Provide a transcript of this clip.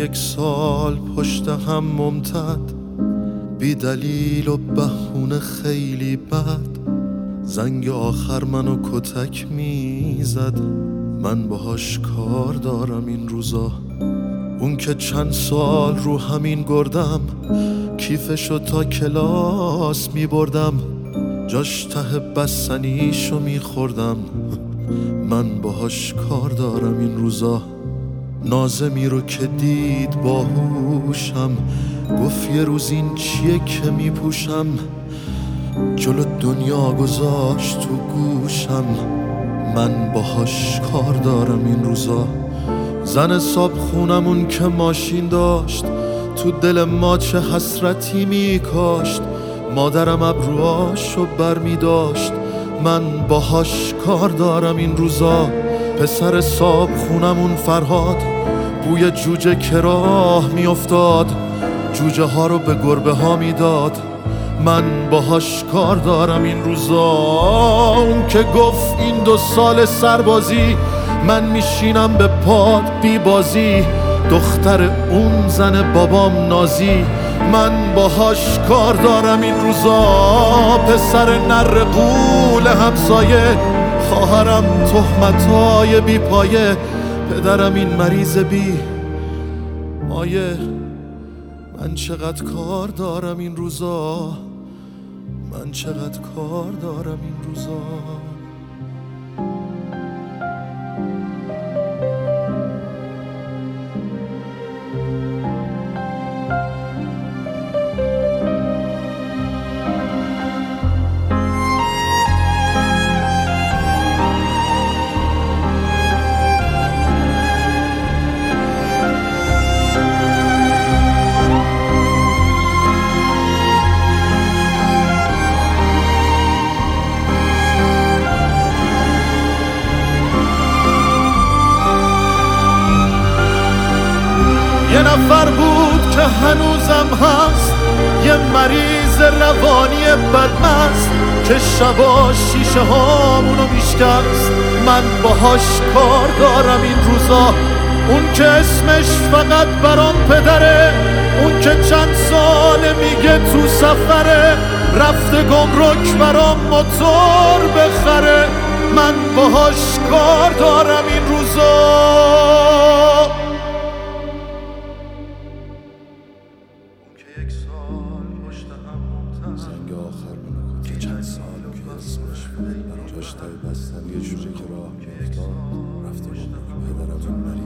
یک سال پشت هم ممتد، بی دلیل و بهونه خیلی بد، زنگ آخر منو کتک میزد. من باهاش کار دارم این روزا. اون که چند سال رو همین گردم، کیفشو تا کلاس میبردم، جاش ته بستنیشو میخوردم. من باهاش کار دارم این روزا. نازمی رو که دید باهوشم، گفت یه روز این چیه که میپوشم، جلو دنیا گذاشت تو گوشم. من باهاش کار دارم این روزا. زن صاحب خونمون که ماشین داشت، تو دل ما چه حسرتی میکاشت. مادرم ابروهاشو بر میداشت. من باهاش کار دارم این روزا. پسر صاحب خونمون فرهاد، بوی جوجه که راه میافتاد، جوجه ها رو به گربه ها میداد. من باهاش کار دارم این روزا. اون که گفت این 2 سال سربازی، من میشینم به پاد بی بازی، دختر اون زن بابام نازی. من باهاش کار دارم این روزا. پسر نر قول همسایه، خواهرم تهمتای بی پایه، پدرم این مریض بی مایه. من چقدر کار دارم این روزا. من چقدر کار دارم این روزا. یه نفر بود که هنوزم هست، یه مریض روانی بدمست که شبا شیشه هامونو میشکست. من باهاش کار دارم این روزا. اون که اسمش فقط برام پدره، اون که چند ساله میگه تو سفره، رفته گمرک برام موتور بخره. من باهاش کار دارم این روزا. زنگ آخر منو که چند سال که اسمش جاش تای بستن یه جوجه که راه میافتاد، رفته گمرک پدرم این مریض